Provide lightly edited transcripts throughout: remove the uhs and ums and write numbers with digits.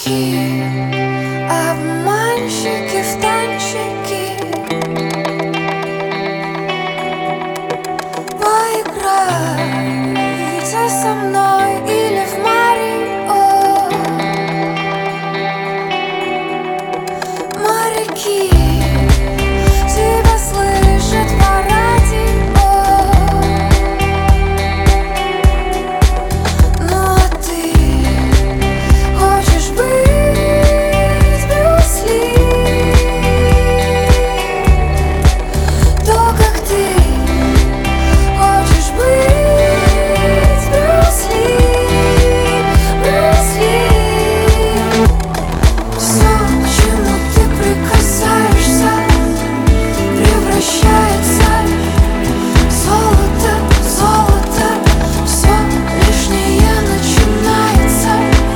Моряки, обманщики в танчики, поиграйте со мной или в Марио. Моряки, тебя слышат по радио. Ну а ты хочешь быть Брюс Ли? То, как ты хочешь быть Брюс Ли, Брюс Ли. Все, к чему ты прикасаешься, превращается в золото, золото. Все лишнее начинается,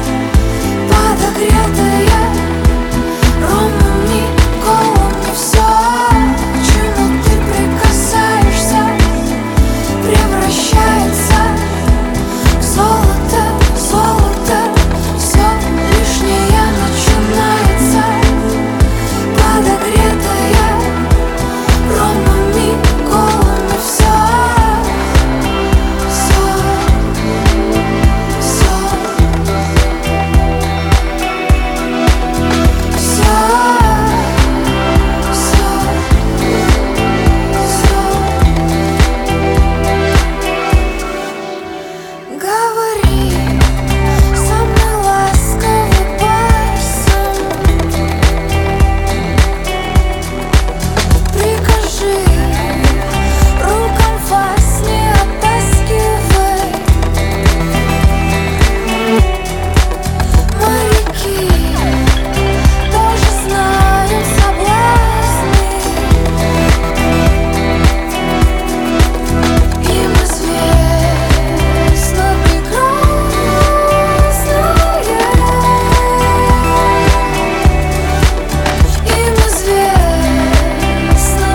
подогретое ромами, колами. Все, к чему ты прикасаешься, превращается в золото, золото. Все лишнее начинается, подогретое ромами, колами. Все, все, все, говори со мной ласково басом, прикажи рукам вас не оттаскивай. Моряки тоже знают соблазны, им известно прекрасное, им известно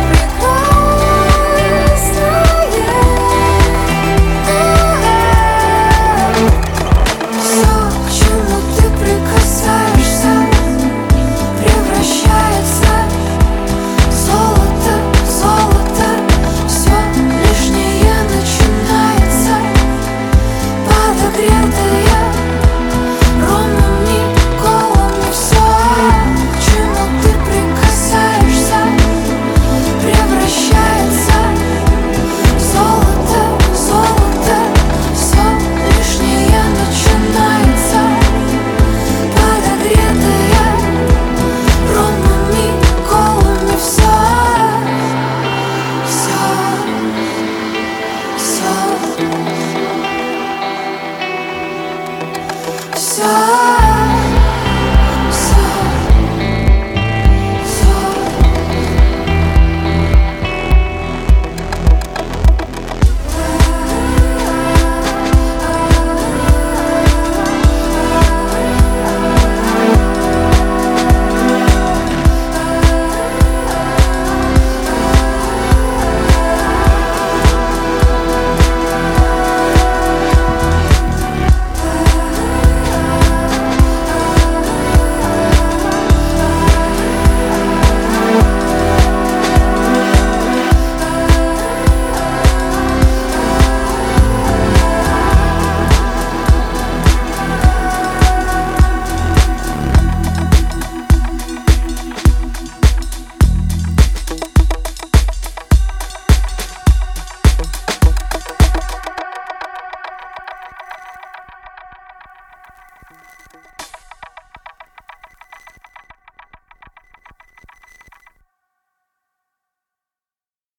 прекрасное. Все, к чему ты прикасаешься, превращается в золото, золото. Все лишнее начинается, подогретое ромами, колами. Все, к чему ты прикасаешься, превращается в золото, золото. Все лишнее начинается, подогретое ромами, колами. Все, все, все, все.